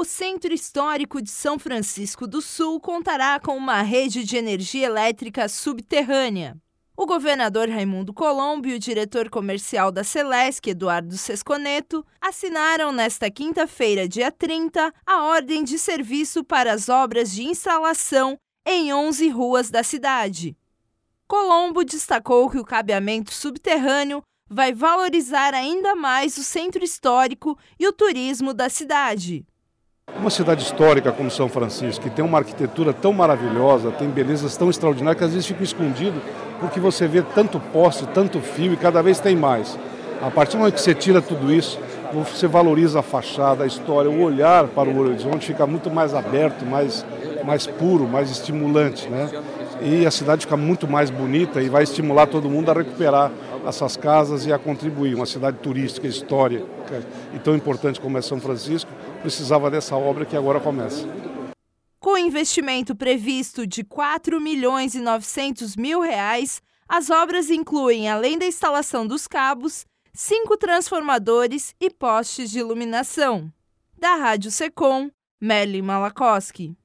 Centro Histórico de São Francisco do Sul contará com uma rede de energia elétrica subterrânea. O governador Raimundo Colombo e o diretor comercial da Celesc, Eduardo Sesconeto, assinaram nesta quinta-feira, dia 30, a ordem de serviço para as obras de instalação em 11 ruas da cidade. Colombo destacou que o cabeamento subterrâneo vai valorizar ainda mais o centro histórico e o turismo da cidade. Uma cidade histórica como São Francisco, que tem uma arquitetura tão maravilhosa, tem belezas tão extraordinárias que às vezes fica escondido porque você vê tanto poste, tanto fio e cada vez tem mais. A partir do momento que você tira tudo isso, você valoriza a fachada, a história, o olhar para o horizonte fica muito mais aberto, mais puro, mais estimulante, né? E a cidade fica muito mais bonita e vai estimular todo mundo a recuperar essas casas e a contribuir. Uma cidade turística, histórica e tão importante como é São Francisco, precisava dessa obra que agora começa. Com investimento previsto de R$ 4.900.000, as obras incluem, além da instalação dos cabos, 5 transformadores e postes de iluminação. Da Rádio Secom, Merlin Malakoski.